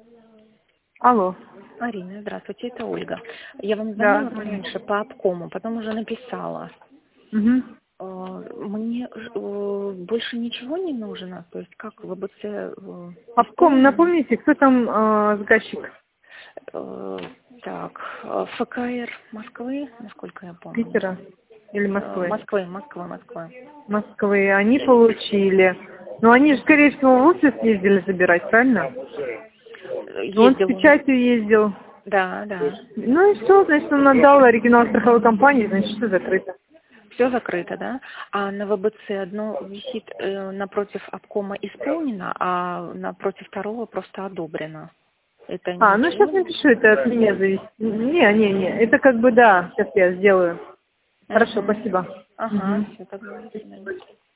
Алло. Арина, здравствуйте, это Ольга. Я вам Да. звонила раньше по обкому, потом уже написала. Угу. Мне больше ничего не нужно? То есть как ВБЦ Обком, исполнено? напомните, кто там заказчик? Так, ФКР Москвы, насколько я помню. Питера или Москвы? Москвы. Москвы. Они получили. Но они же, скорее всего, в офис ездили забирать, правильно? Он с Ездил он. печатью ездил. Да. Ну и что, значит, он отдал оригинал страховой компании, значит, все закрыто. Все закрыто, да? А на ВБЦ одно висит напротив обкома исполнено, а напротив второго просто одобрено. Это Ну ничего сейчас не... напишу, это от меня зависит. Не, это как бы да, сейчас я сделаю. Хорошо, Мгм. спасибо. Ага, Мгм. все тогда. До свидания.